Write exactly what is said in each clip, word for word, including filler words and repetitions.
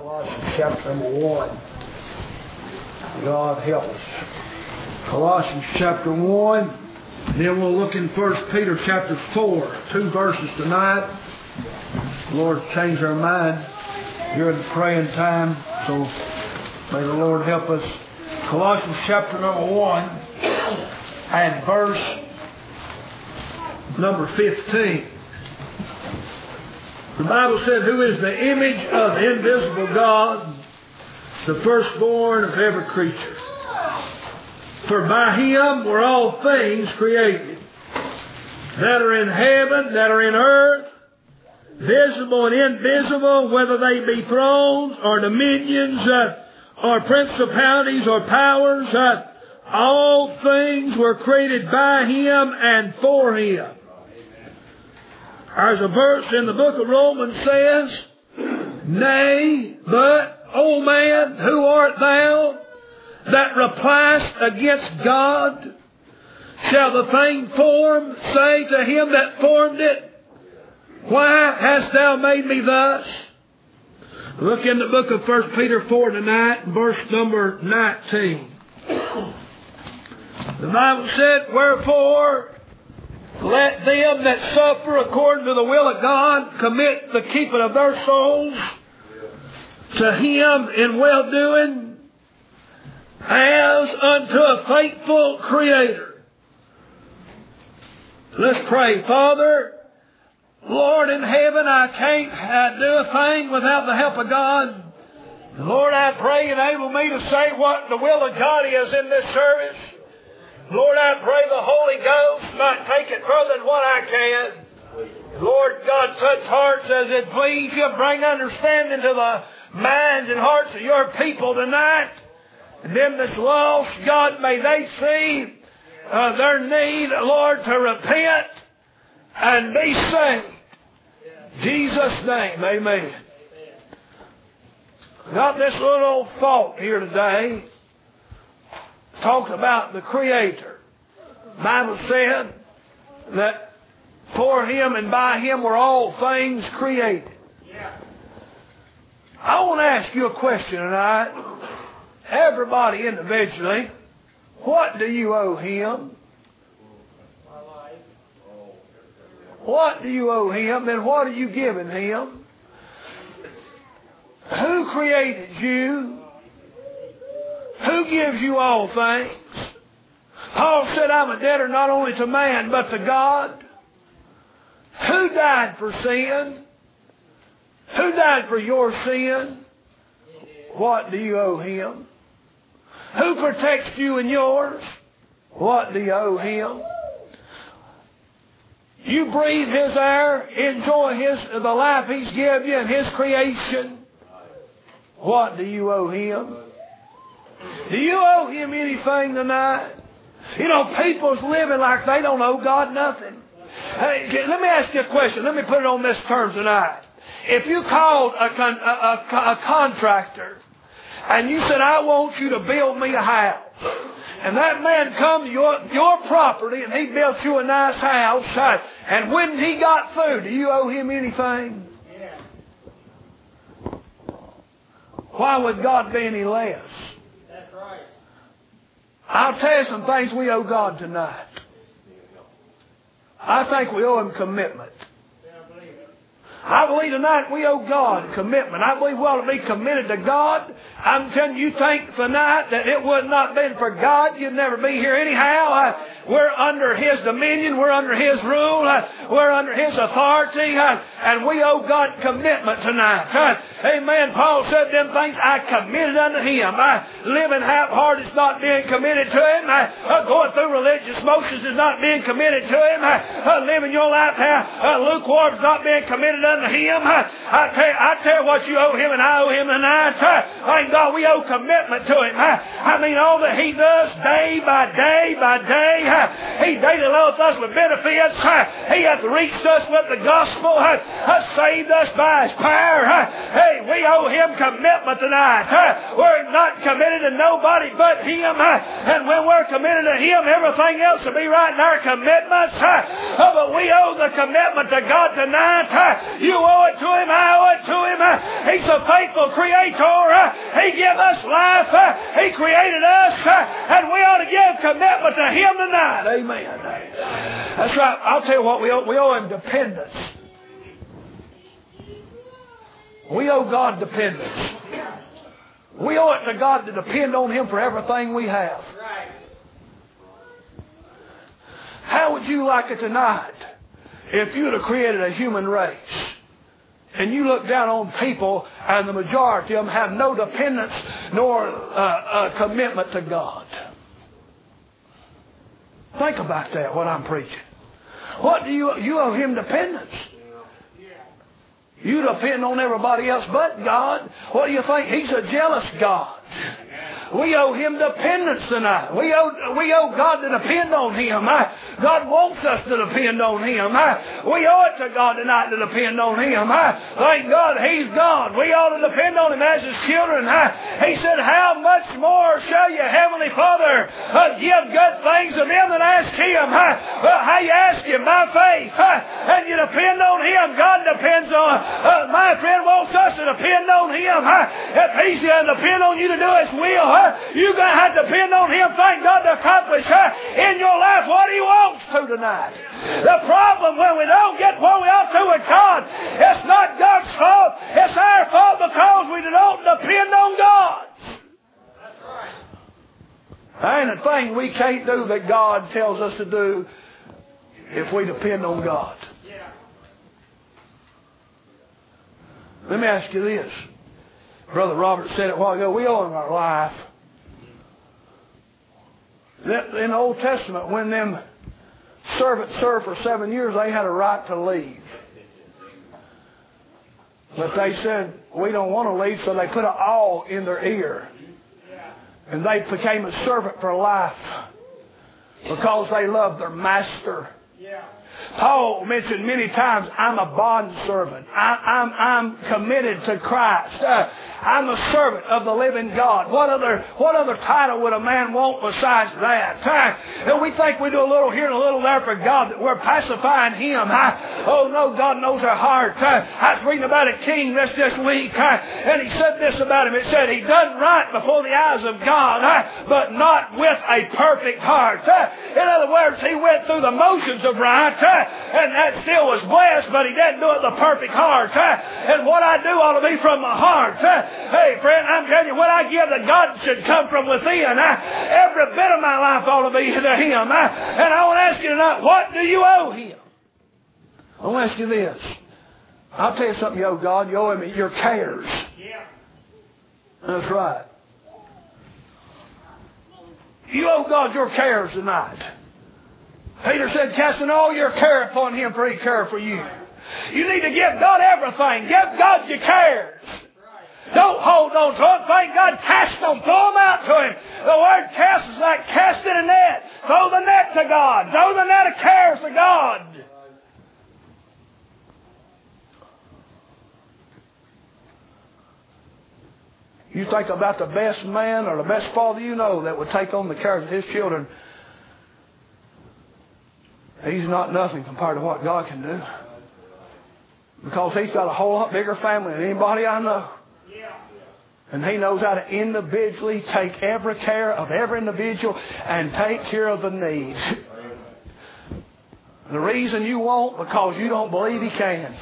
Colossians chapter number one. God help us. Colossians chapter one. Then we'll look in First Peter chapter four. Two verses tonight. The Lord change our mind during the praying time. So may the Lord help us. Colossians chapter number one and verse number fifteen. The Bible said, who is the image of the invisible God, the firstborn of every creature. For by Him were all things created, that are in heaven, that are in earth, visible and invisible, whether they be thrones or dominions, uh, or principalities or powers, uh, all things were created by Him and for Him. There's a verse in the book of Romans says, Nay, but, O man, who art thou that repliest against God? Shall the thing formed say to him that formed it, Why hast thou made me thus? Look in the book of First Peter four tonight, verse number nineteen. The Bible said, Wherefore, let them that suffer according to the will of God commit the keeping of their souls to Him in well-doing as unto a faithful Creator. Let's pray. Father, Lord in heaven, I can't uh, do a thing without the help of God. Lord, I pray enable me to say what the will of God is in this service. Lord, I pray the Holy Ghost might take it further than what I can. Lord God, touch hearts as it please You. Bring understanding to the minds and hearts of Your people tonight. And them that's lost, God, may they see uh, their need, Lord, to repent and be saved. In Jesus' name, amen. Got this little thought here today. Talked about the Creator. The Bible said that for Him and by Him were all things created. I want to ask you a question tonight. Everybody individually, what do you owe Him? What do you owe Him and what are you giving Him? Who created you? Who gives you all things? Paul said, I'm a debtor not only to man, but to God. Who died for sin? Who died for your sin? What do you owe Him? Who protects you and yours? What do you owe Him? You breathe His air, enjoy His the life He's given you and His creation. What do you owe Him? Do you owe Him anything tonight? You know, people's living like they don't owe God nothing. Hey, let me ask you a question. Let me put it on this term tonight. If you called a, con- a, a, a contractor and you said, I want you to build me a house, and that man come to your, your property and he built you a nice house, and when he got through, do you owe him anything? Why would God be any less? I'll tell you some things we owe God tonight. I think we owe Him commitment. I believe tonight we owe God commitment. I believe we ought to be committed to God. I'm telling you, you think tonight that it would not been for God, you'd never be here anyhow. Uh, we're under His dominion. We're under His rule. Uh, we're under His authority. Uh, and we owe God commitment tonight. Uh, amen. Paul said them things I committed unto Him. Uh, living half-hearted is not being committed to Him. Uh, uh, going through religious motions is not being committed to Him. Uh, uh, living your life uh, lukewarm is not being committed unto Him. Uh, I, tell you, I tell you what you owe Him and I owe Him tonight. Uh, thank God we owe commitment to Him. Uh, I mean, all that He does day by day by day. Uh, he daily loads us with benefits. Uh, he hath reached us with the gospel. Uh, uh, saved us by His power. Uh, hey, we owe Him give commitment tonight. We're not committed to nobody but Him. And when we're committed to Him, everything else will be right in our commitments. But we owe the commitment to God tonight. You owe it to Him. I owe it to Him. He's a faithful Creator. He gave us life. He created us. And we ought to give commitment to Him tonight. Amen. That's right. I'll tell you what, we owe, we owe Him dependence. We owe God dependence. We owe it to God to depend on Him for everything we have. How would you like it tonight if you'd have created a human race and you look down on people and the majority of them have no dependence nor uh, uh, commitment to God? Think about that, what I'm preaching. What do you, you owe Him dependence. You depend on everybody else but God. What do you think? He's a jealous God. We owe Him dependence tonight. We owe, we owe God to depend on Him. God wants us to depend on Him. We owe it to God tonight to depend on Him. Thank God He's God. We ought to depend on Him as His children. He said, how much more shall your Heavenly Father give good things to them that ask Him? Well, how you ask Him? By faith. And you depend on Him. God depends on. Uh, my friend wants us to depend on Him. If He's going to depend on you to do His will, you're going to have to depend on Him, thank God, to accomplish in your life what He wants to tonight. The problem when we don't get what we ought to with God, it's not God's fault. It's our fault because we don't depend on God. That's right. There ain't a thing we can't do that God tells us to do if we depend on God. Yeah. Let me ask you this. Brother Robert said it a while ago. We owe Him our life. In the Old Testament, when them servants served for seven years, they had a right to leave. But they said, we don't want to leave, so they put an awl in their ear. And they became a servant for life because they loved their master. Paul mentioned many times, I'm a bond servant. I, I'm, I'm committed to Christ. Uh, I'm a servant of the living God. What other what other title would a man want besides that? Uh, and we think we do a little here and a little there for God, that we're pacifying Him. Uh, oh no, God knows our heart. Uh, I was reading about a king this this week, uh, and he said this about him. It said, he done right before the eyes of God, uh, but not with a perfect heart. Uh, in other words, he went through the motions of right, uh, and that still was blessed, but he didn't do it with a perfect heart. Uh, and what I do ought to be from my heart. Uh, Hey, friend, I'm telling you, what I give to God should come from within. I, every bit of my life ought to be to Him. I, and I want to ask you tonight, what do you owe Him? I want to ask you this. I'll tell you something you owe God. You owe Him your cares. Yeah. That's right. You owe God your cares tonight. Peter said, casting all your care upon Him, for He cares for you. You need to give God everything. Give God your cares. Don't hold on to them. Thank God, cast them. Throw them out to Him. The word cast is like casting a net. Throw the net to God. Throw the net of cares to God. You think about the best man or the best father you know that would take on the cares of his children. He's not nothing compared to what God can do. Because He's got a whole lot bigger family than anybody I know. And He knows how to individually take every care of every individual and take care of the needs. The reason you won't, because you don't believe He can.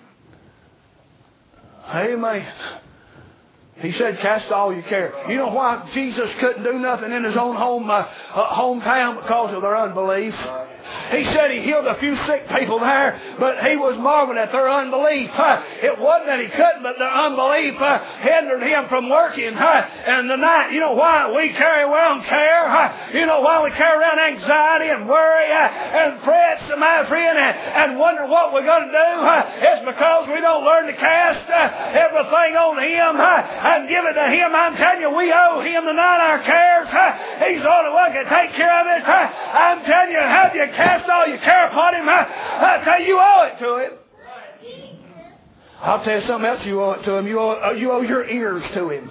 Amen. He said, cast all your care. You know why Jesus couldn't do nothing in His own home uh, uh, hometown? Because of their unbelief. He said He healed a few sick people there, but He was marveling at their unbelief. It wasn't that He couldn't, but their unbelief hindered Him from working. And tonight, you know why we carry around care? You know why we carry around anxiety and worry and fret, my friend, and wonder what we're going to do? It's because we don't learn to cast everything on Him and give it to Him. I'm telling you, we owe Him tonight our cares. He's the only one who can take care of it. I'm telling you, have you cast all your care upon Him? I tell you, you owe it to Him. I'll tell you something else you owe it to Him. You owe, you owe your ears to Him.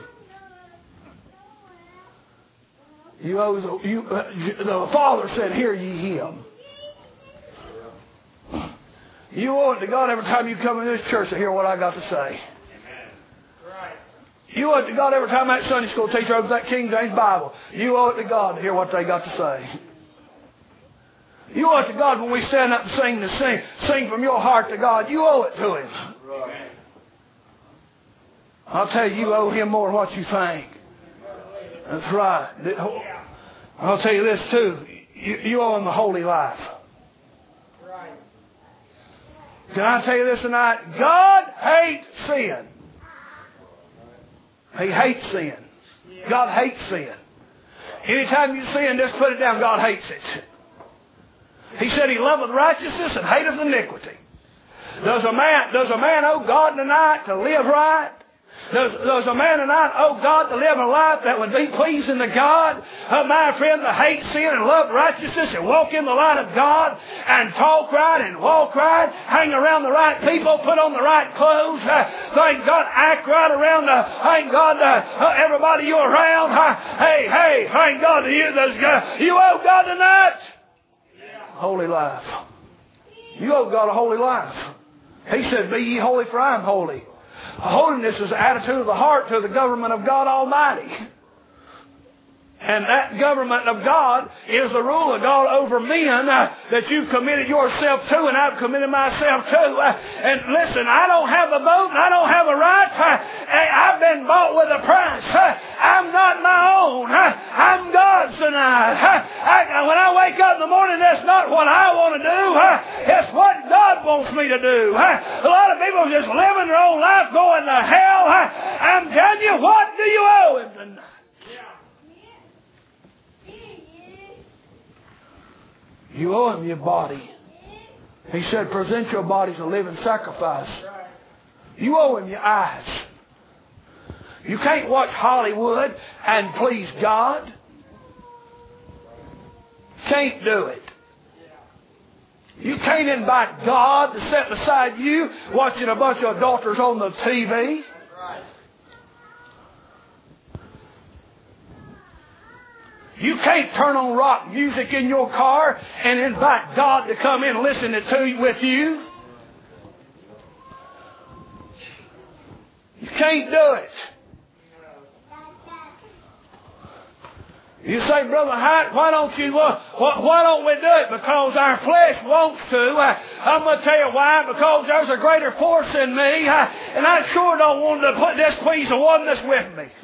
You owe the, you, uh, the Father said, hear ye Him. You owe it to God every time you come in this church to hear what I got to say. You owe it to God every time that Sunday school teacher opens that King James Bible. You owe it to God to hear what they got to say. You owe it to God when we stand up and sing to sing. Sing from your heart to God. You owe it to Him. I'll tell you, you owe Him more than what you think. That's right. I'll tell you this too. You, you owe Him the holy life. Can I tell you this tonight? God hates sin. He hates sin. God hates sin. Anytime you sin, just put it down. God hates it. He said He loveth righteousness and hateth iniquity. Does a man, does a man owe God tonight to live right? Does, does a man tonight owe God to live a life that would be pleasing to God? Uh, my friend, to hate sin and love righteousness and walk in the light of God and talk right and walk right, hang around the right people, put on the right clothes, uh, thank God, act right around, uh, thank God, uh, uh, everybody you're around. Uh, hey, hey, thank God, you, uh, you owe God tonight. Holy life. You owe God a holy life. He said, be ye holy for I am holy. Holiness is the attitude of the heart to the government of God Almighty. And that government of God is the rule of God over men uh, that you've committed yourself to, and I've committed myself to. Uh, and listen, I don't have a vote and I don't have a right. Uh, I've been bought with a price. Uh, I'm not my own. Uh, I'm God's tonight. Uh, I, when I wake up in the morning, that's not what I want to do. Uh, it's what God wants me to do. Uh, a lot of people are just living their own life going to hell. Uh, I'm telling you, what do you owe Him tonight? You owe Him your body. He said, present your bodies a living sacrifice. You owe Him your eyes. You can't watch Hollywood and please God. Can't do it. You can't invite God to sit beside you watching a bunch of adulterers on the T V. You can't turn on rock music in your car and invite God to come in and listen to you with you. You can't do it. You say, Brother Hyatt, why don't you? Uh, why don't we do it? Because our flesh wants to. Uh, I'm going to tell you why. Because there's a greater force in me, uh, and I sure don't want to put displease the one that's with me.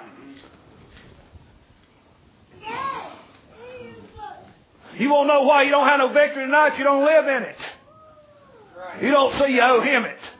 You won't know why you don't have no victory tonight. You don't live in it. You don't see you owe Him it.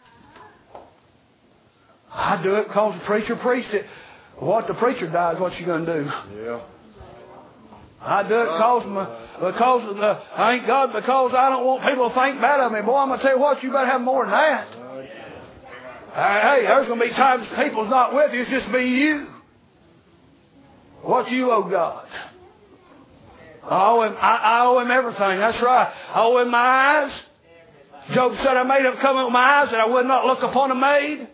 I do it because the preacher preached it. What the preacher dies, what you going to do? Yeah. I do it because my, because of the, thank God, because I don't want people to think bad of me. Boy, I'm going to tell you what, you better have more than that. Hey, there's going to be times people's not with you. It's just be you. What you owe God? I owe Him, I, I owe Him everything. That's right. I owe Him my eyes. Job said, I made Him come with my eyes that I would not look upon a maid.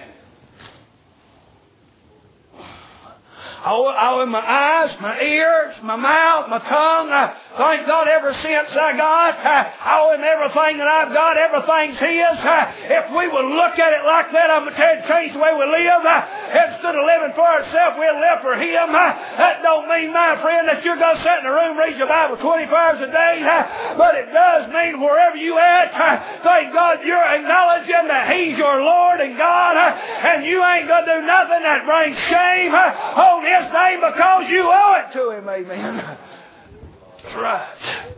I owe, I owe Him my eyes, my ears, my mouth, my tongue. I thank God ever since I got. I owe Him everything that I've got. Everything's His. If we would look at it like that, I'm going to tell you, change the way we live. Instead of living for ourselves, we'll live for Him. That don't mean, my friend, that you're going to sit in a room, read your Bible twenty-four hours a day. But it does mean wherever you at, thank God you're acknowledging that He's your Lord and God. And you ain't going to do nothing that brings shame on His name because you owe it to Him. Amen. That's right.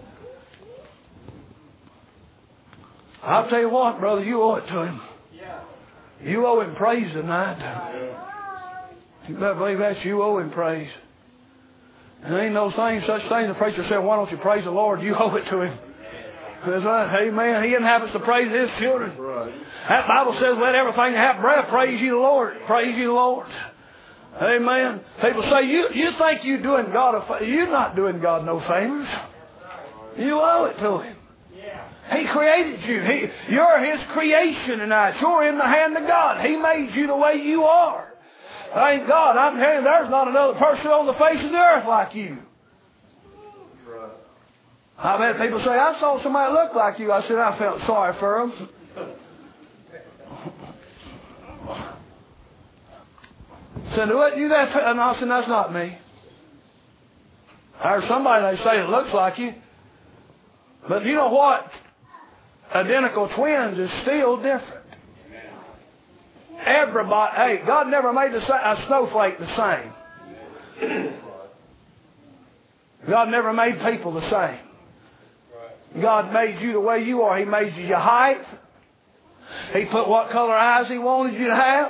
I'll tell you what, brother, you owe it to Him. You owe Him praise tonight. You better believe that. You owe Him praise. And there ain't no thing, such thing. The preacher said, why don't you praise the Lord? You owe it to Him. That's right. Amen. He inhabits to praise His children. That Bible says, let everything that hath breath praise you the Lord. Praise you the Lord. Amen. People say, you, you think you're doing God a favor. You're not doing God no favors. You owe it to Him. He created you. He, you're His creation tonight. You're in the hand of God. He made you the way you are. Thank God. I'm telling you, there's not another person on the face of the earth like you. I've had people say, I saw somebody look like you. I said, I felt sorry for them. Said, what you that? And I said, that's not me. I heard somebody, they say it looks like you. But you know what? Identical twins is still different. Everybody, hey, God never made the, a snowflake the same. God never made people the same. God made you the way you are. He made you your height. He put what color eyes He wanted you to have.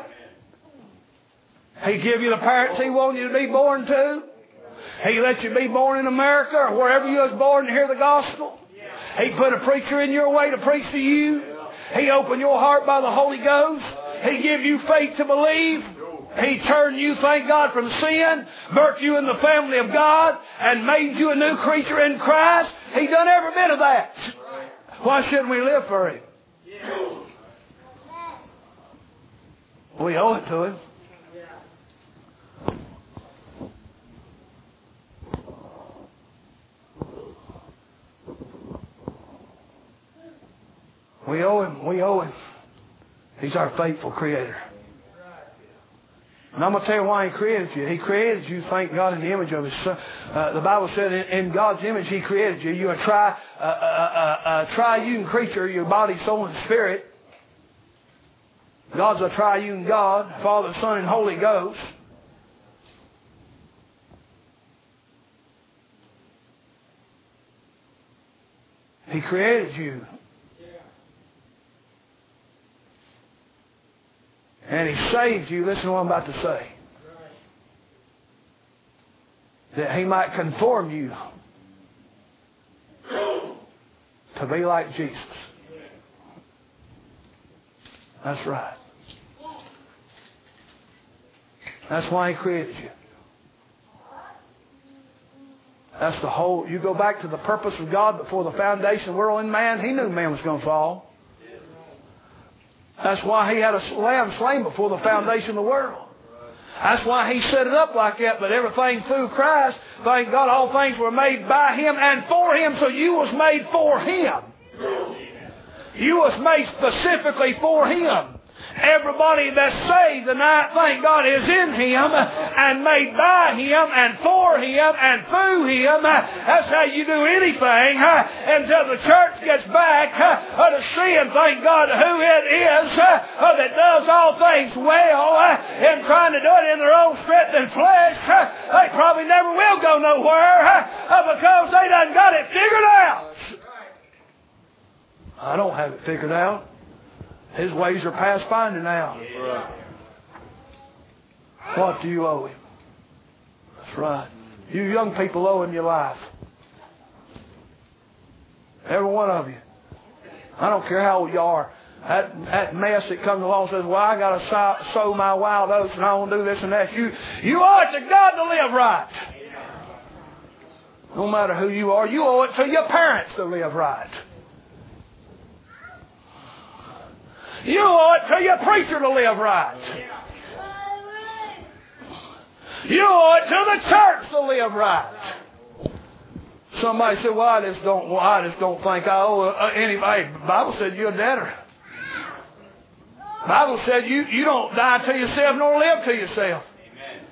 He gave you the parents He wanted you to be born to. He let you be born in America or wherever you was born to hear the gospel. He put a preacher in your way to preach to you. He opened your heart by the Holy Ghost. He gave you faith to believe. He turned you, thank God, from sin, birthed you in the family of God, and made you a new creature in Christ. He done every bit of that. Why shouldn't we live for Him? We owe it to Him. We owe Him. We owe Him. He's our faithful Creator. And I'm going to tell you why He created you. He created you, thank God, in the image of His Son. Uh, the Bible said in, in God's image He created you. You're a tri, uh, uh, uh, uh, triune creature, your body, soul, and spirit. God's a triune God, Father, Son, and Holy Ghost. He created you. And He saved you. Listen to what I'm about to say. That He might conform you to be like Jesus. That's right. That's why He created you. That's the whole... You go back to the purpose of God before the foundation of the world and man. He knew man was going to fall. That's why He had a lamb slain before the foundation of the world. That's why He set it up like that. But everything through Christ, thank God, all things were made by Him and for Him. So you was made for Him. You was made specifically for Him. Everybody that's saved tonight, thank God, is in Him and made by Him and for Him and through Him. That's how you do anything until the church gets back to seeing, thank God, who it is that does all things well and trying to do it in their own strength and flesh. They probably never will go nowhere because they done got it figured out. I don't have it figured out. His ways are past finding out. What do you owe Him? That's right. You young people owe Him your life. Every one of you. I don't care how old you are. That, that mess that comes along and says, well, I got to sow, sow my wild oats and I want to do this and that. You, you owe it to God to live right. No matter who you are, you owe it to your parents to live right. You owe it to your preacher to live right. You owe it to the church to live right. Somebody said, well, I just don't, well, I just don't think I owe anybody. The Bible said you're a debtor. The Bible said you, you don't die to yourself nor live to yourself. Amen.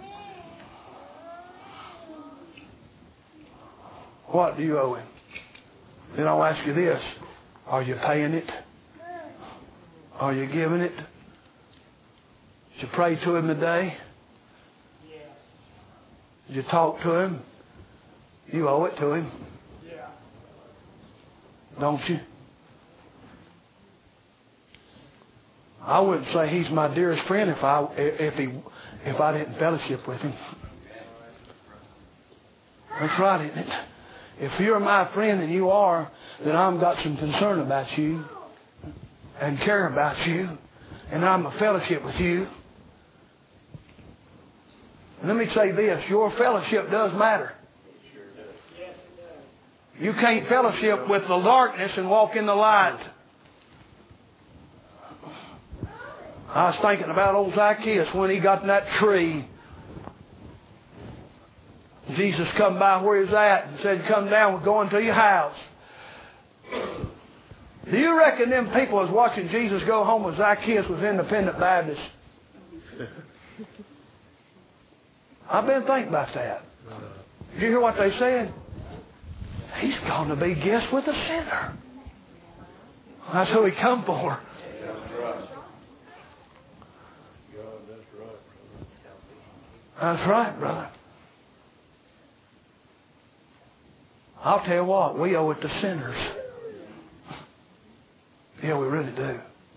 What do you owe Him? Then I'll ask you this. Are you paying it? Are you giving it? Did you pray to Him today? Did you talk to Him? You owe it to Him. Don't you? I wouldn't say He's my dearest friend if I if he if I didn't fellowship with Him. That's right, isn't it? If you're my friend and you are, then I've got some concern about you and care about you, and I'm a fellowship with you. And let me say this, your fellowship does matter. You can't fellowship with the darkness and walk in the light. I was thinking about old Zacchaeus when he got in that tree. Jesus come by where he's at and said, come down, we're going to your house. Do you reckon them people was watching Jesus go home with Zacchaeus was independent Baptists? I've been thinking about that. Did you hear what they said? He's going to be guest with a sinner. That's who he come for. That's right, brother. I'll tell you what, we owe it to sinners. Yeah, we really do.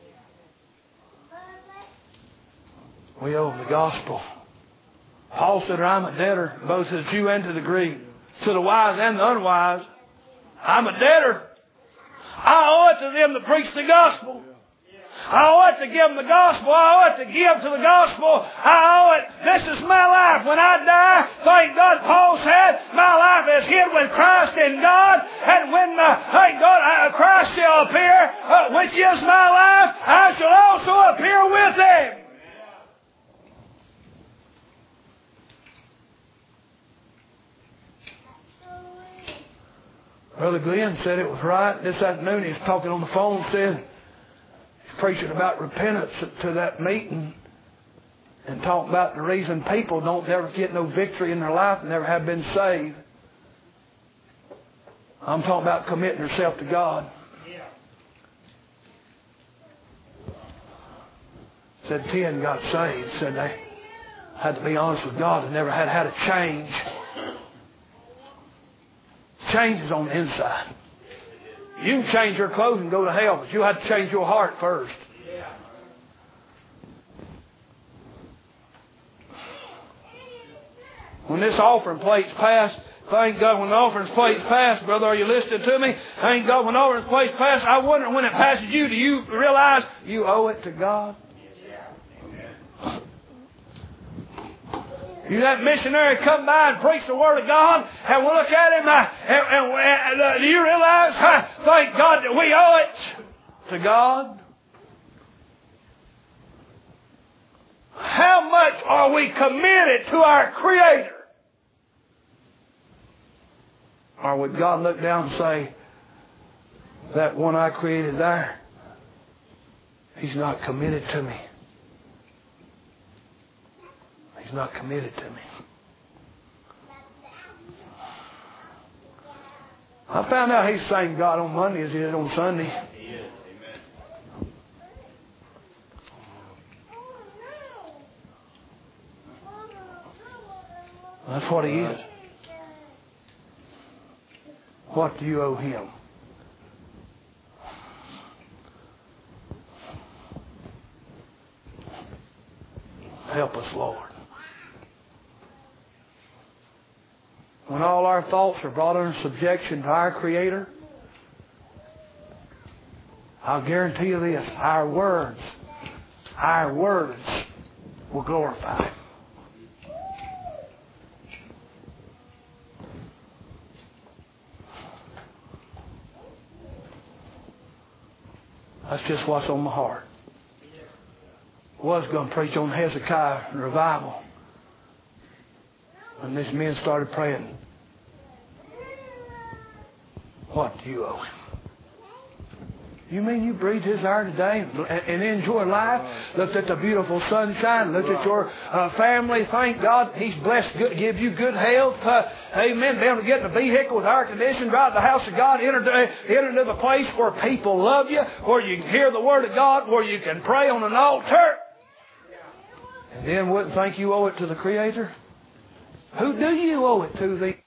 We owe them the gospel. Paul said, I'm a debtor, both to the Jew and to the Greek, to the wise and the unwise. I'm a debtor. I owe it to them to preach the gospel. I owe it to give them the gospel. I owe it to give to the gospel. I owe it. This is my life. When I die, thank God, Paul said, my life is hid with Christ in God. And when, uh, thank God, uh, Christ shall appear, uh, which is my life, I shall also appear with Him. Brother Glenn said it was right. This afternoon he was talking on the phone and said, preaching about repentance to that meeting and talking about the reason people don't ever get no victory in their life and never have been saved. I'm talking about committing yourself to God. Said ten got saved. Said they had to be honest with God and never had had a change. Change is on the inside. You can change your clothes and go to hell, but you have to change your heart first. When this offering plate's passed, thank God when the offering plate's passed, brother, are you listening to me? Thank God when the offering plate's passed, I wonder when it passes you, do you realize you owe it to God? You that missionary come by and preach the Word of God, and we look at him, uh, and, and, and uh, do you realize, uh, thank God, that we owe it to God? How much are we committed to our Creator? Or would God look down and say, that one I created there, he's not committed to me. He's not committed to me. I found out he's the same God on Monday as he is on Sunday. He is. Amen. That's what he is. What do you owe him? Help us, Lord. When all our thoughts are brought under subjection to our Creator, I'll guarantee you this, our words, our words will glorify Him. That's just what's on my heart. I was going to preach on Hezekiah revival. And these men started praying, what do you owe him? You mean you breathed his air today and, and enjoy life? Looked at the beautiful sunshine, looked at your uh, family. Thank God He's blessed, good, give you good health. Uh, amen. Be able to get in a vehicle with air conditioning, drive to the house of God, enter, to, enter into the place where people love you, where you can hear the Word of God, where you can pray on an altar. And then wouldn't think you owe it to the Creator? Who do you owe it to? The